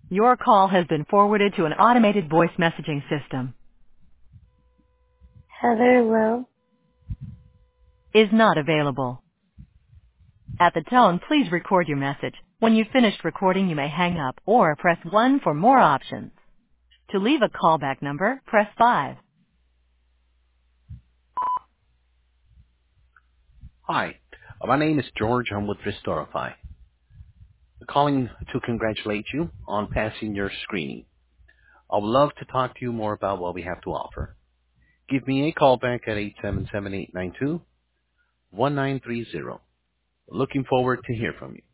Your call has been forwarded to an automated voice messaging system. Heather Lowe. Is not available. At the tone, please record your message. When you've finished recording, you may hang up or press 1 for more options. To leave a callback number, press 5. Hi, my name is George. I'm with Restorify. I'm calling to congratulate you on passing your screening. I would love to talk to you more about what we have to offer. Give me a call back at 877-892-1930. Looking forward to hear from you.